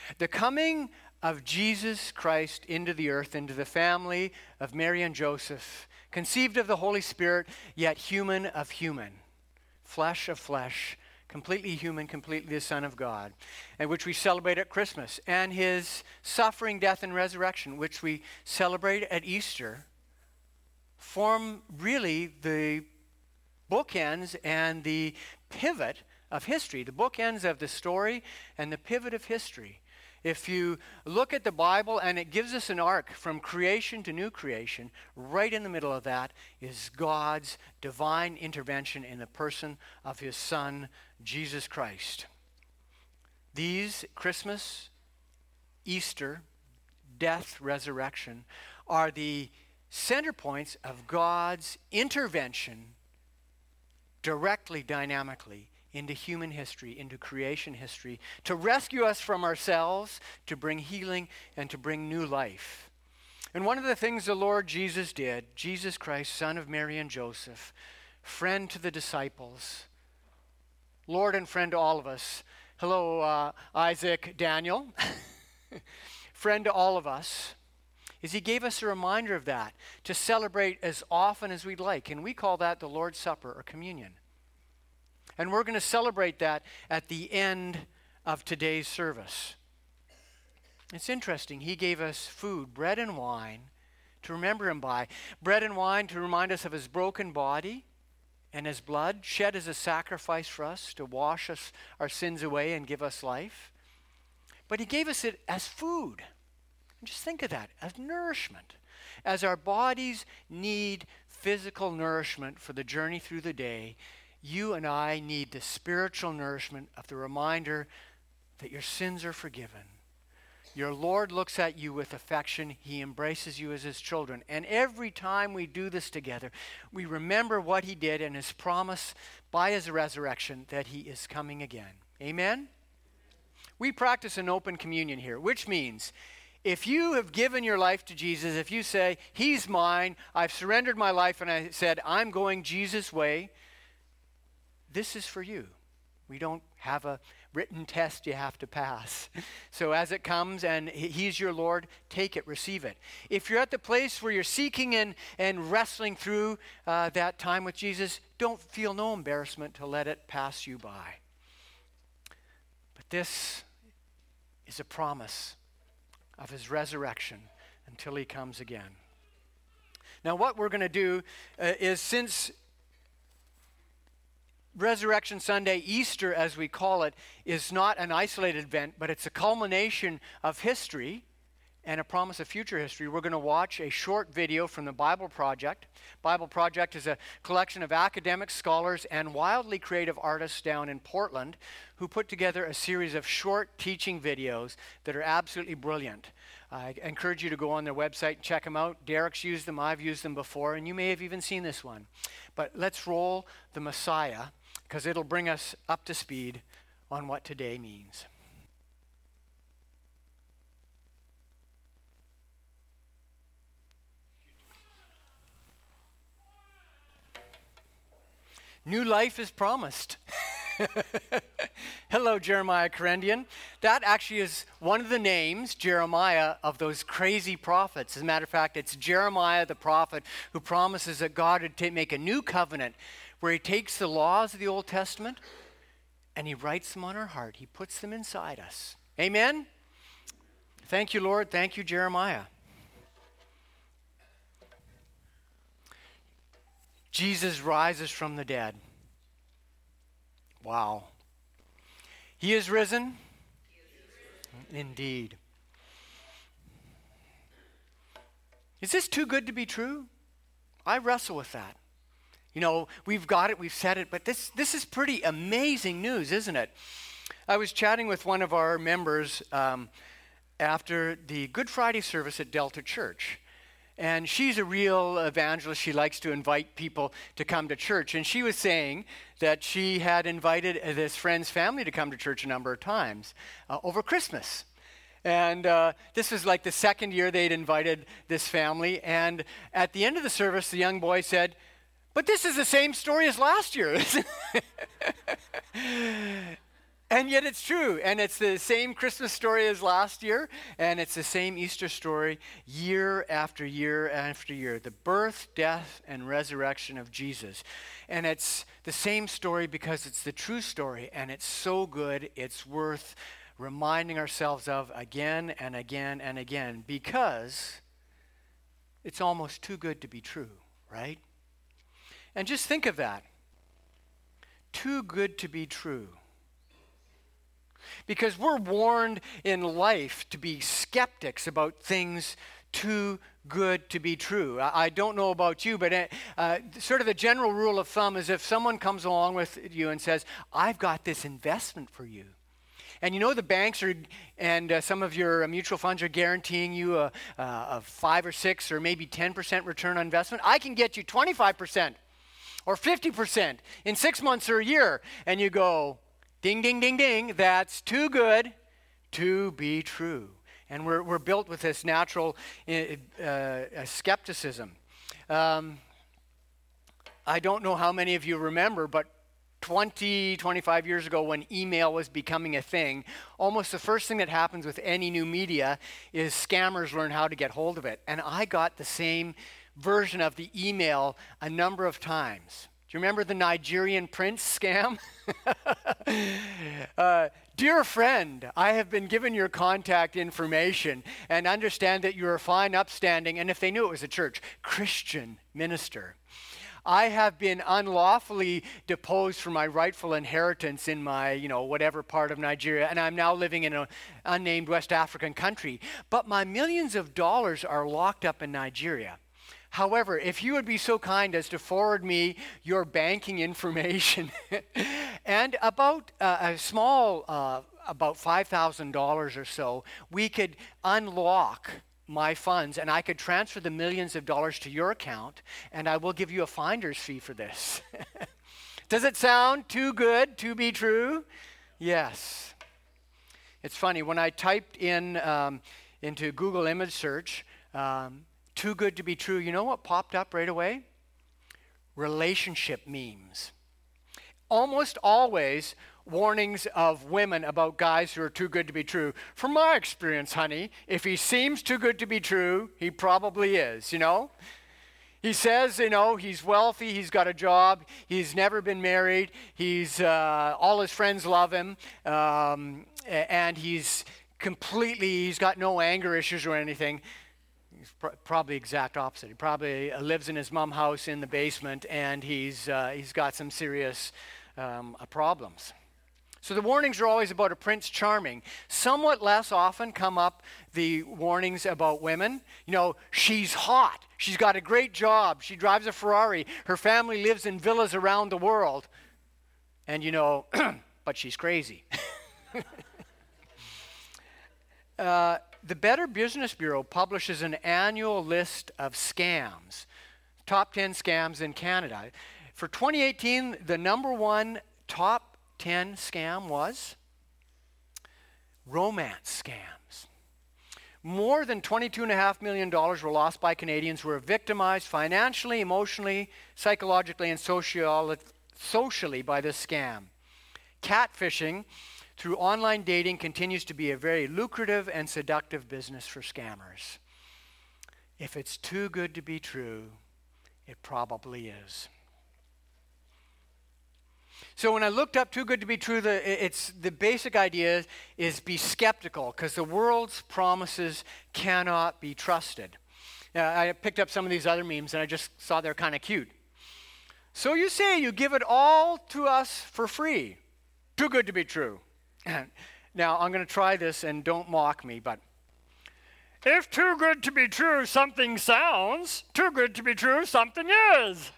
The coming of Jesus Christ into the earth, into the family of Mary and Joseph, conceived of the Holy Spirit, yet human of human, flesh of flesh, completely human, completely the Son of God, and which we celebrate at Christmas, and his suffering, death, and resurrection, which we celebrate at Easter, form really the bookends and the pivot of history, the bookends of the story and the pivot of history. If you look at the Bible, and it gives us an arc from creation to new creation, right in the middle of that is God's divine intervention in the person of his Son, Jesus Christ. These Christmas, Easter, death, resurrection are the center points of God's intervention directly, dynamically, into human history, into creation history, to rescue us from ourselves, to bring healing, and to bring new life. And one of the things the Lord Jesus did, Jesus Christ, Son of Mary and Joseph, friend to the disciples, Lord and friend to all of us. Hello, Isaac, Daniel. Friend to all of us, is he gave us a reminder of that, to celebrate as often as we'd like. And we call that the Lord's Supper or communion. And we're going to celebrate that at the end of today's service. It's interesting. He gave us food, bread and wine, to remember him by. Bread and wine to remind us of his broken body and his blood, shed as a sacrifice for us to wash us, our sins away and give us life. But he gave us it as food. And just think of that, as nourishment. As our bodies need physical nourishment for the journey through the day, you and I need the spiritual nourishment of the reminder that your sins are forgiven. Your Lord looks at you with affection. He embraces you as his children. And every time we do this together, we remember what he did and his promise by his resurrection that he is coming again. Amen? We practice an open communion here, which means if you have given your life to Jesus, if you say, he's mine, I've surrendered my life, and I said, I'm going Jesus' way, this is for you. We don't have a written test you have to pass. So as it comes and he's your Lord, take it, receive it. If you're at the place where you're seeking and wrestling through that time with Jesus, don't feel no embarrassment to let it pass you by. But this is a promise of his resurrection until he comes again. Now what we're going to do is, since Resurrection Sunday, Easter as we call it, is not an isolated event, but it's a culmination of history and a promise of future history. We're going to watch a short video from the Bible Project. Bible Project is a collection of academic scholars and wildly creative artists down in Portland who put together a series of short teaching videos that are absolutely brilliant. I encourage you to go on their website and check them out. Derek's used them, I've used them before, and you may have even seen this one. But let's roll the Messiah, because it'll bring us up to speed on what today means. New life is promised. Hello, Jeremiah Karendian. That actually is one of the names, Jeremiah, of those crazy prophets. As a matter of fact, it's Jeremiah the prophet who promises that God would make a new covenant where he takes the laws of the Old Testament and he writes them on our heart. He puts them inside us. Amen? Thank you, Lord. Thank you, Jeremiah. Jesus rises from the dead. Wow. He is risen? Indeed. Is this too good to be true? I wrestle with that. You know, we've got it, we've said it, but this is pretty amazing news, isn't it? I was chatting with one of our members after the Good Friday service at Delta Church. And she's a real evangelist. She likes to invite people to come to church. And she was saying that she had invited this friend's family to come to church a number of times over Christmas. And this was like the second year they'd invited this family. And at the end of the service, the young boy said, "But this is the same story as last year." And yet it's true. And it's the same Christmas story as last year. And it's the same Easter story year after year after year. The birth, death, and resurrection of Jesus. And it's the same story because it's the true story. And it's so good, it's worth reminding ourselves of again and again and again. Because it's almost too good to be true, right? And just think of that. Too good to be true. Because we're warned in life to be skeptics about things too good to be true. I don't know about you, but sort of the general rule of thumb is if someone comes along with you and says, I've got this investment for you. And you know the banks and some of your mutual funds are guaranteeing you a 5 or 6 or maybe 10% return on investment. I can get you 25% or 50% in 6 months or a year. And you go, ding, ding, ding, ding, that's too good to be true. And we're built with this natural skepticism. I don't know how many of you remember, but 25 years ago when email was becoming a thing, almost the first thing that happens with any new media is scammers learn how to get hold of it. And I got the same version of the email a number of times. Do you remember the Nigerian prince scam? Dear friend, I have been given your contact information and understand that you're a fine, upstanding, and if they knew it was a church, Christian minister. I have been unlawfully deposed from my rightful inheritance in my, whatever part of Nigeria, and I'm now living in an unnamed West African country. But my millions of dollars are locked up in Nigeria. However, if you would be so kind as to forward me your banking information and about a small, about $5,000 or so, we could unlock my funds and I could transfer the millions of dollars to your account and I will give you a finder's fee for this. Does it sound too good to be true? Yes. It's funny, when I typed in into Google image search, too good to be true, you know what popped up right away? Relationship memes. Almost always warnings of women about guys who are too good to be true. From my experience, honey, if he seems too good to be true, he probably is, He says, he's wealthy, he's got a job, he's never been married, all his friends love him, and he's got no anger issues or anything. He's probably exact opposite. He probably lives in his mom's house in the basement, and he's got some serious problems. So the warnings are always about a Prince Charming. Somewhat less often come up the warnings about women. She's hot. She's got a great job. She drives a Ferrari. Her family lives in villas around the world. And but she's crazy. The Better Business Bureau publishes an annual list of scams, top 10 scams in Canada. For 2018, the number one top 10 scam was romance scams. More than $22.5 million were lost by Canadians who were victimized financially, emotionally, psychologically, and socially by this scam. Catfishing through online dating continues to be a very lucrative and seductive business for scammers. If it's too good to be true, it probably is. So when I looked up too good to be true, the basic idea is be skeptical because the world's promises cannot be trusted. I picked up some of these other memes and I just saw they're kind of cute. So you say you give it all to us for free. Too good to be true. Now, I'm going to try this, and don't mock me, but if too good to be true something sounds, too good to be true something is.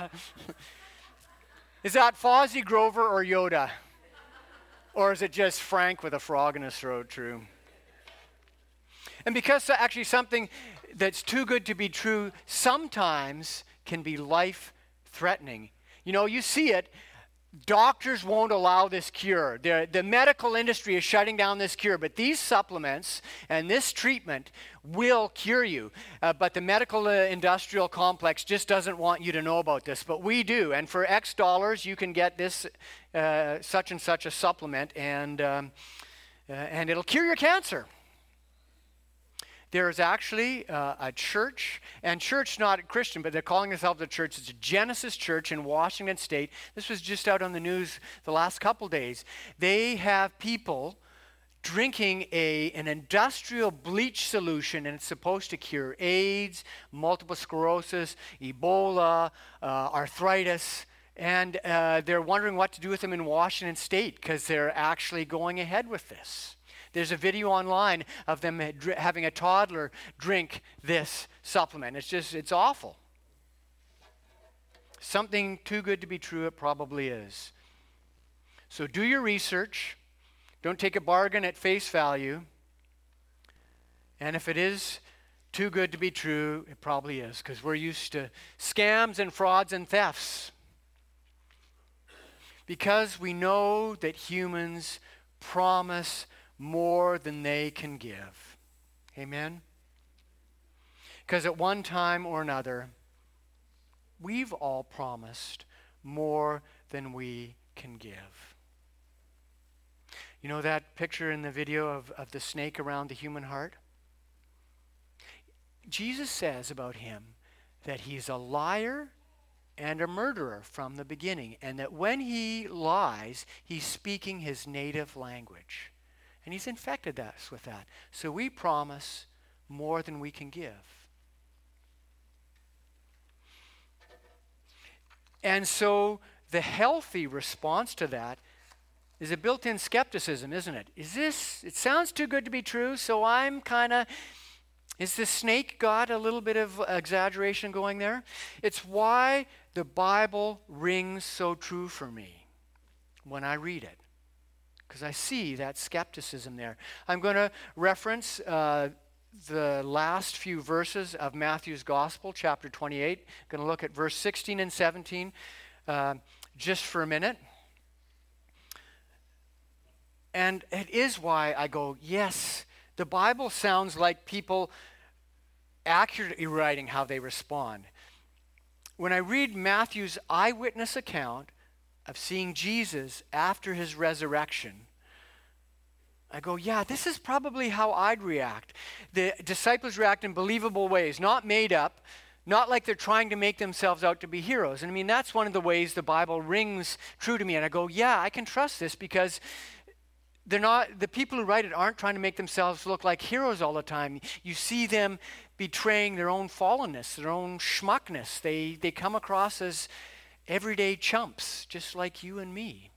Is that Fozzie, Grover, or Yoda? Or is it just Frank with a frog in his throat true? And because actually something that's too good to be true sometimes can be life-threatening. You see it. Doctors won't allow this cure. The medical industry is shutting down this cure, but these supplements and this treatment will cure you. But the medical industrial complex just doesn't want you to know about this, but we do. And for X dollars, you can get this such and such a supplement, and it'll cure your cancer. There is actually a church, and church not Christian, but they're calling themselves a church. It's a Genesis Church in Washington State. This was just out on the news the last couple days. They have people drinking an industrial bleach solution, and it's supposed to cure AIDS, multiple sclerosis, Ebola, arthritis, and they're wondering what to do with them in Washington State because they're actually going ahead with this. There's a video online of them having a toddler drink this supplement. It's awful. Something too good to be true, it probably is. So do your research. Don't take a bargain at face value. And if it is too good to be true, it probably is, because we're used to scams and frauds and thefts. Because we know that humans promise more than they can give. Amen? Because at one time or another, we've all promised more than we can give. You know that picture in the video of the snake around the human heart? Jesus says about him that he's a liar and a murderer from the beginning, and that when he lies, he's speaking his native language. And he's infected us with that. So we promise more than we can give. And so the healthy response to that is a built-in skepticism, isn't it? It sounds too good to be true, so I'm is the snake got a little bit of exaggeration going there? It's why the Bible rings so true for me when I read it. Because I see that skepticism there. I'm going to reference the last few verses of Matthew's Gospel, chapter 28. I'm going to look at verse 16 and 17 just for a minute. And it is why I go, yes, the Bible sounds like people accurately writing how they respond. When I read Matthew's eyewitness account of seeing Jesus after his resurrection, I go, yeah, this is probably how I'd react. The disciples react in believable ways, not made up, not like they're trying to make themselves out to be heroes. And I mean, that's one of the ways the Bible rings true to me. And I go, yeah, I can trust this because the people who write it aren't trying to make themselves look like heroes all the time. You see them betraying their own fallenness, their own schmuckness. They come across as everyday chumps, just like you and me.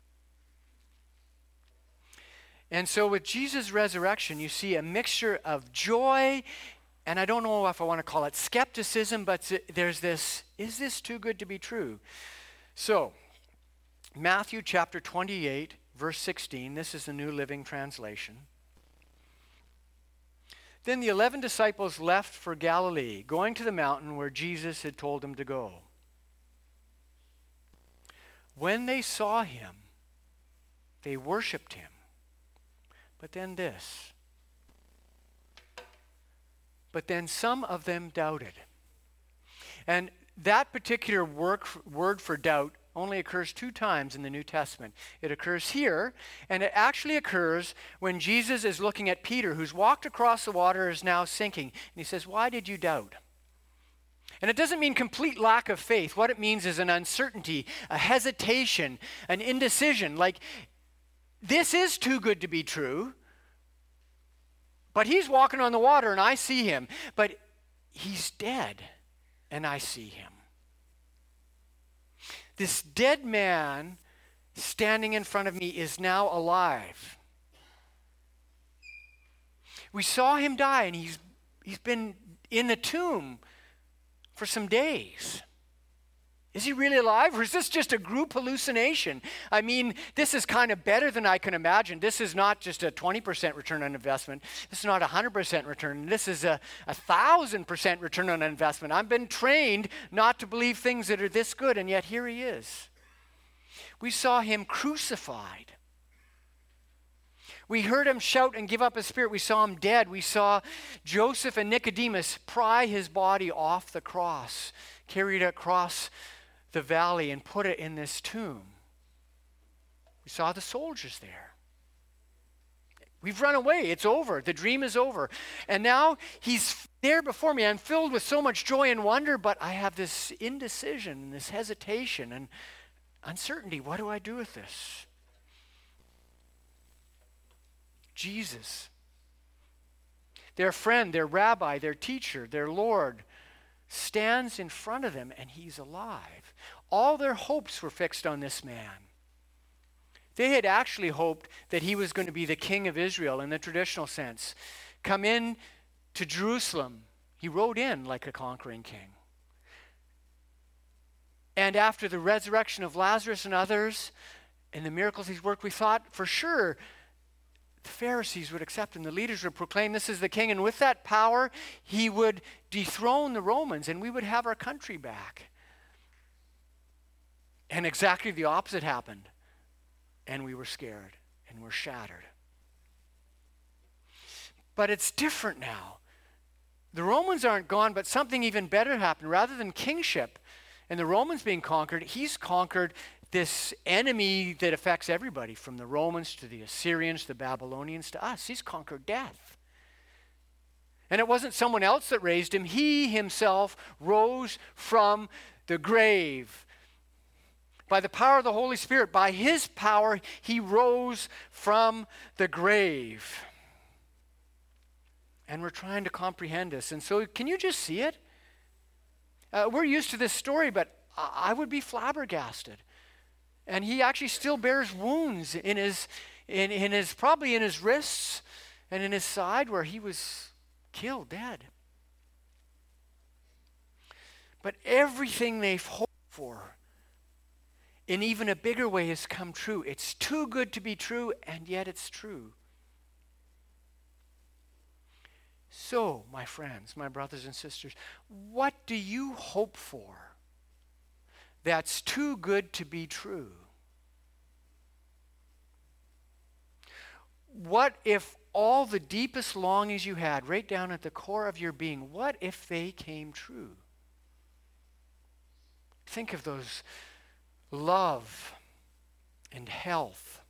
And so with Jesus' resurrection, you see a mixture of joy, and I don't know if I want to call it skepticism, but there's this, is this too good to be true? So, Matthew chapter 28, verse 16, this is the New Living Translation. Then the 11 disciples left for Galilee, going to the mountain where Jesus had told them to go. When they saw him, they worshiped him. But then this. But then some of them doubted. And that particular word for doubt only occurs 2 times in the New Testament. It occurs here, and it actually occurs when Jesus is looking at Peter, who's walked across the water, is now sinking. And he says, "Why did you doubt?" And it doesn't mean complete lack of faith. What it means is an uncertainty, a hesitation, an indecision. Like, this is too good to be true, but he's walking on the water and I see him. But he's dead and I see him. This dead man standing in front of me is now alive. We saw him die, and he's been in the tomb for some days. Is he really alive, or is this just a group hallucination? I mean, this is kind of better than I can imagine. This is not just a 20% return on investment. This is not a 100% return. This is a 1,000% return on investment. I've been trained not to believe things that are this good, and yet here he is. We saw him crucified. We heard him shout and give up his spirit. We saw him dead. We saw Joseph and Nicodemus pry his body off the cross, carry it across the valley and put it in this tomb. We saw the soldiers there. We've run away. It's over. The dream is over. And now he's there before me. I'm filled with so much joy and wonder, but I have this indecision and this hesitation and uncertainty. What do I do with this? Jesus, their friend, their rabbi, their teacher, their Lord, stands in front of them and he's alive. All their hopes were fixed on this man. They had actually hoped that he was going to be the king of Israel in the traditional sense. Come in to Jerusalem. He rode in like a conquering king. And after the resurrection of Lazarus and others and the miracles he's worked, we thought for sure the Pharisees would accept him. The leaders would proclaim this is the king. And with that power, he would dethrone the Romans and we would have our country back. And exactly the opposite happened. And we were scared and we're shattered. But it's different now. The Romans aren't gone, but something even better happened. Rather than kingship and the Romans being conquered, he's conquered this enemy that affects everybody, from the Romans to the Assyrians, the Babylonians to us. He's conquered death. And it wasn't someone else that raised him. He himself rose from the grave. By the power of the Holy Spirit, by his power, he rose from the grave. And we're trying to comprehend this. And so can you just see it? We're used to this story, but I would be flabbergasted. And he actually still bears wounds in his probably in his wrists and in his side where he was killed, dead. But everything they've hoped for in even a bigger way has come true. It's too good to be true, and yet it's true. So, my friends, my brothers and sisters, what do you hope for that's too good to be true? What if all the deepest longings you had, right down at the core of your being, what if they came true? Think of those love and health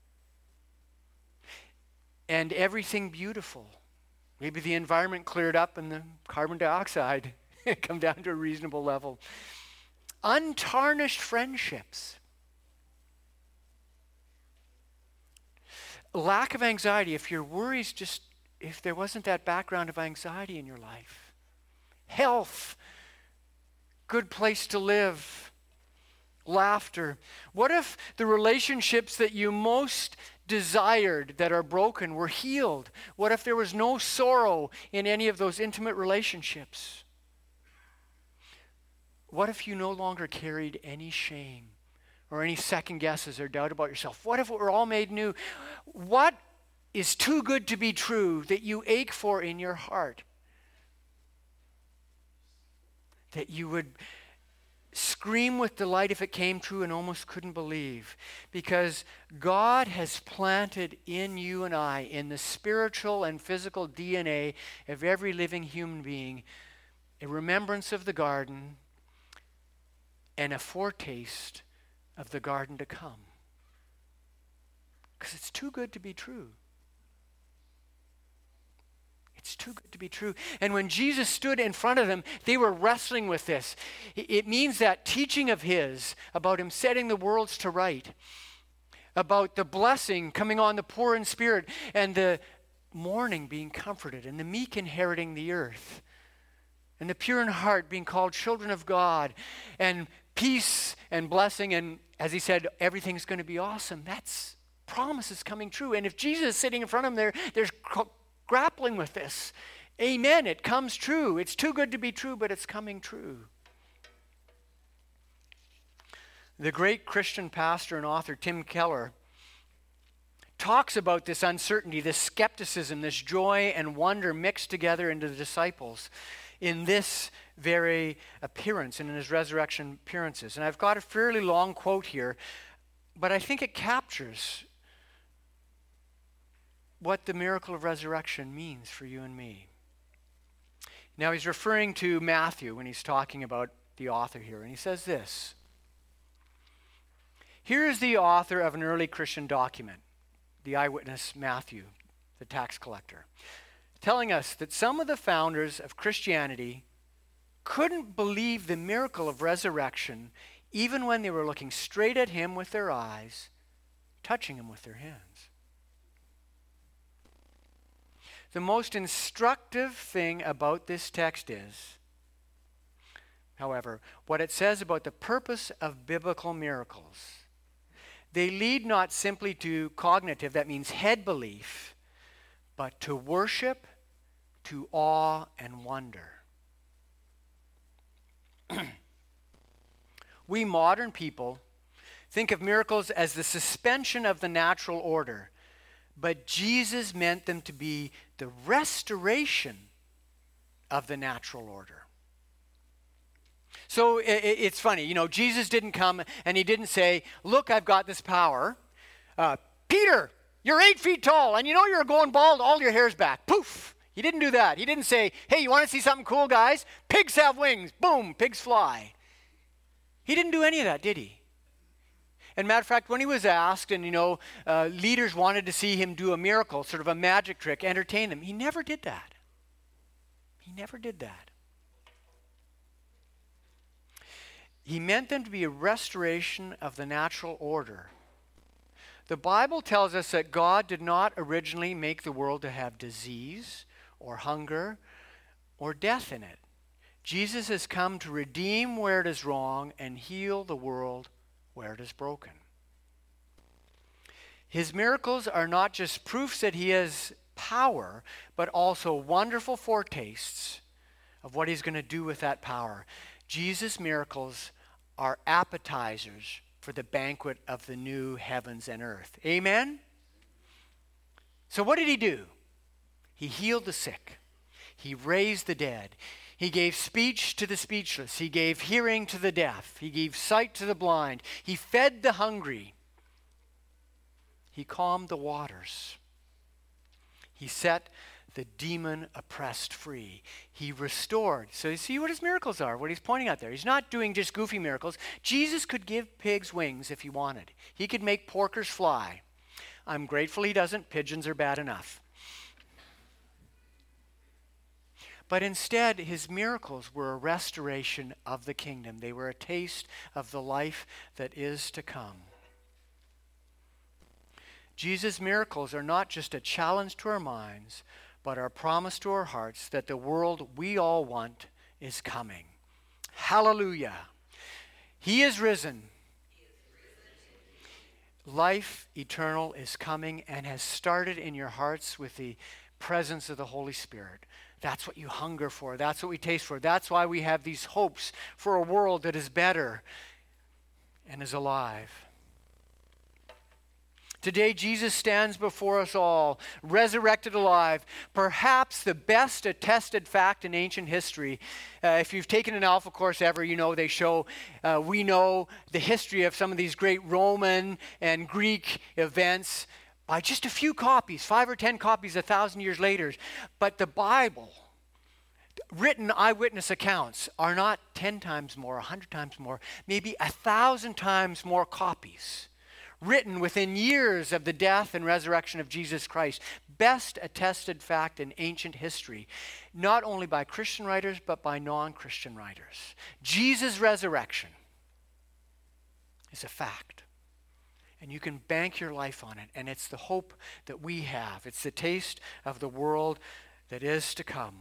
and everything beautiful. Maybe the environment cleared up and the carbon dioxide come down to a reasonable level. Untarnished friendships. Lack of anxiety. If your worries if there wasn't that background of anxiety in your life. Health. Good place to live. Laughter. What if the relationships that you most desired that are broken were healed? What if there was no sorrow in any of those intimate relationships? What if you no longer carried any shame or any second guesses or doubt about yourself? What if it were all made new? What is too good to be true that you ache for in your heart? That you would scream with delight if it came true and almost couldn't believe. Because God has planted in you and I, in the spiritual and physical DNA of every living human being, a remembrance of the garden and a foretaste of the garden to come. Because it's too good to be true. It's too good to be true. And when Jesus stood in front of them, they were wrestling with this. It means that teaching of his about him setting the worlds to right, about the blessing coming on the poor in spirit, and the mourning being comforted, and the meek inheriting the earth, and the pure in heart being called children of God, and peace and blessing, and as he said, everything's going to be awesome. That's promises coming true. And if Jesus is sitting in front of them, there's grappling with this. Amen, it comes true. It's too good to be true, but it's coming true. The great Christian pastor and author Tim Keller talks about this uncertainty, this skepticism, this joy and wonder mixed together into the disciples in this very appearance and in his resurrection appearances. And I've got a fairly long quote here, But I think it captures what the miracle of resurrection means for you and me. Now, he's referring to Matthew when he's talking about the author here, and he says this. Here is the author of an early Christian document, the eyewitness Matthew, the tax collector, telling us that some of the founders of Christianity couldn't believe the miracle of resurrection even when they were looking straight at him with their eyes, touching him with their hands. The most instructive thing about this text is, however, what it says about the purpose of biblical miracles. They lead not simply to cognitive, that means head belief, but to worship, to awe, and wonder. We modern people think of miracles as the suspension of the natural order, but Jesus meant them to be the restoration of the natural order. So it's funny, Jesus didn't come and he didn't say, look, I've got this power. Peter, you're 8 feet tall and you're going bald, all your hair's back. Poof. He didn't do that. He didn't say, hey, you want to see something cool, guys? Pigs have wings. Boom, pigs fly. He didn't do any of that, did he? And matter of fact, when he was asked and, leaders wanted to see him do a miracle, sort of a magic trick, entertain them, he never did that. He never did that. He meant them to be a restoration of the natural order. The Bible tells us that God did not originally make the world to have disease or hunger or death in it. Jesus has come to redeem where it is wrong and heal the world where it is broken. His miracles are not just proofs that he has power, but also wonderful foretastes of what he's going to do with that power. Jesus' miracles are appetizers for the banquet of the new heavens and earth. Amen? So what did he do? He healed the sick. He raised the dead. He gave speech to the speechless. He gave hearing to the deaf. He gave sight to the blind. He fed the hungry. He calmed the waters. He set the demon-oppressed free. He restored. So you see what his miracles are, what he's pointing out there. He's not doing just goofy miracles. Jesus could give pigs wings if he wanted. He could make porkers fly. I'm grateful he doesn't. Pigeons are bad enough. But instead, his miracles were a restoration of the kingdom. They were a taste of the life that is to come. Jesus' miracles are not just a challenge to our minds, but our promise to our hearts that the world we all want is coming. Hallelujah. He is risen. Life eternal is coming and has started in your hearts with the presence of the Holy Spirit. That's what you hunger for. That's what we taste for. That's why we have these hopes for a world that is better and is alive. Today, Jesus stands before us all, resurrected alive, perhaps the best attested fact in ancient history. If you've taken an Alpha course ever, they show, we know the history of some of these great Roman and Greek events by just a few copies, 5 or 10 copies 1,000 years later. But the Bible, written eyewitness accounts, are not 10 times more, 100 times more, maybe 1,000 times more copies, written within years of the death and resurrection of Jesus Christ. Best attested fact in ancient history, not only by Christian writers, but by non-Christian writers. Jesus' resurrection is a fact. And you can bank your life on it. And it's the hope that we have. It's the taste of the world that is to come.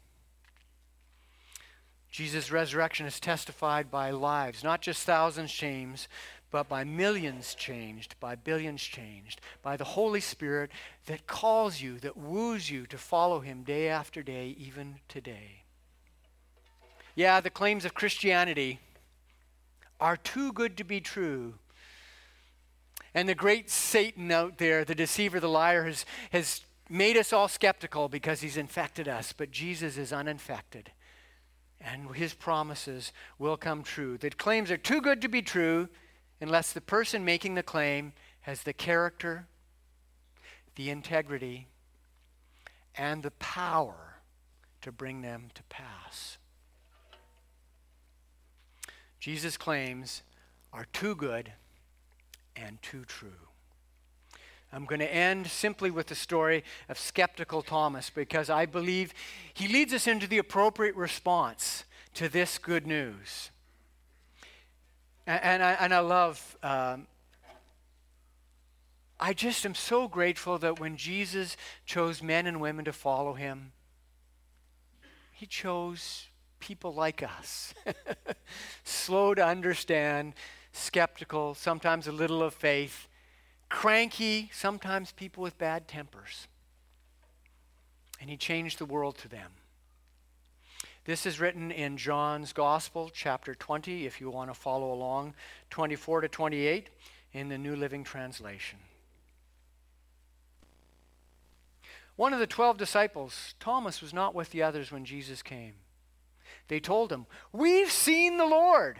Jesus' resurrection is testified by lives, not just thousands changed, but by millions changed, by billions changed, by the Holy Spirit that calls you, that woos you to follow him day after day, even today. Yeah, the claims of Christianity are too good to be true. And the great Satan out there, the deceiver, the liar, has made us all skeptical because he's infected us. But Jesus is uninfected. And his promises will come true. The claims are too good to be true. unless the person making the claim has the character, the integrity, and the power to bring them to pass. Jesus' claims are too good and too true. I'm going to end simply with the story of skeptical Thomas, because I believe he leads us into the appropriate response to this good news. And I love, I just am so grateful that when Jesus chose men and women to follow him, he chose people like us. Slow to understand, skeptical, sometimes a little of faith, cranky, sometimes people with bad tempers. And he changed the world to them. This is written in John's Gospel, chapter 20, if you want to follow along, 24 to 28 in the New Living Translation. One of the 12 disciples, Thomas, was not with the others when Jesus came. They told him, "We've seen the Lord."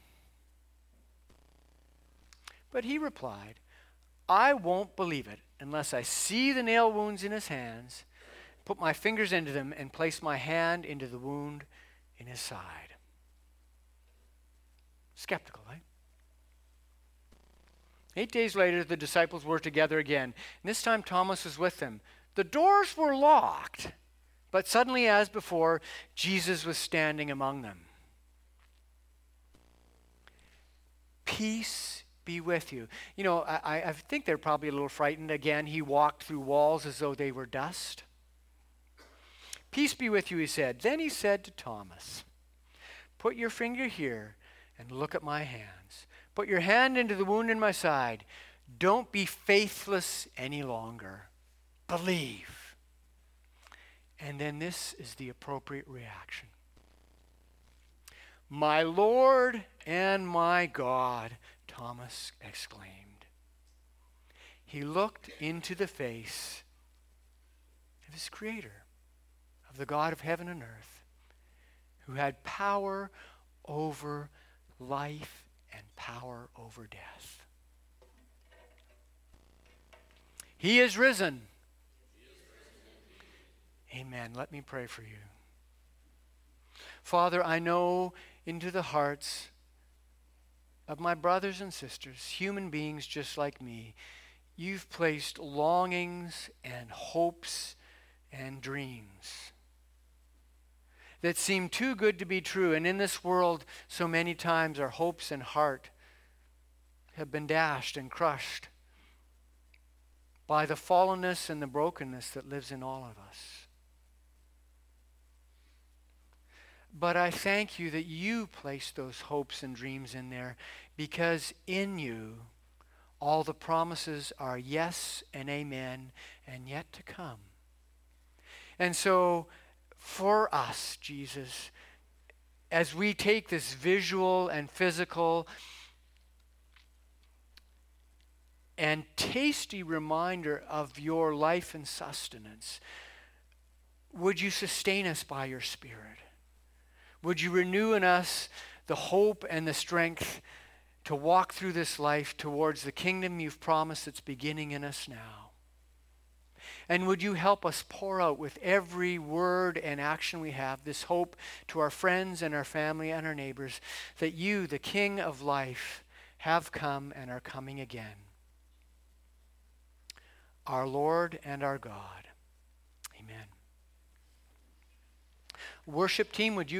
But he replied, "I won't believe it unless I see the nail wounds in his hands, put my fingers into them, and place my hand into the wound in his side." Skeptical, eh? 8 days later, the disciples were together again. And this time Thomas was with them. The doors were locked, but suddenly, as before, Jesus was standing among them. "Peace be with you." You know, I think they're probably a little frightened. Again, he walked through walls as though they were dust. "Peace be with you," he said. Then he said to Thomas, "Put your finger here and look at my hands. Put your hand into the wound in my side. Don't be faithless any longer. Believe." And then this is the appropriate reaction. "My Lord and my God," Thomas exclaimed. He looked into the face of his Creator, of the God of heaven and earth, who had power over life and power over death. He is risen. Amen. Let me pray for you. Father, I know into the hearts of my brothers and sisters, human beings just like me, you've placed longings and hopes and dreams that seem too good to be true. And in this world, so many times our hopes and heart have been dashed and crushed by the fallenness and the brokenness that lives in all of us. But I thank you that you placed those hopes and dreams in there, because in you all the promises are yes and amen and yet to come. And so for us, Jesus, as we take this visual and physical and tasty reminder of your life and sustenance, would you sustain us by your Spirit? Would you renew in us the hope and the strength to walk through this life towards the kingdom you've promised that's beginning in us now? And would you help us pour out with every word and action we have this hope to our friends and our family and our neighbors that you, the King of life, have come and are coming again. Our Lord and our God. Amen. Worship team, would you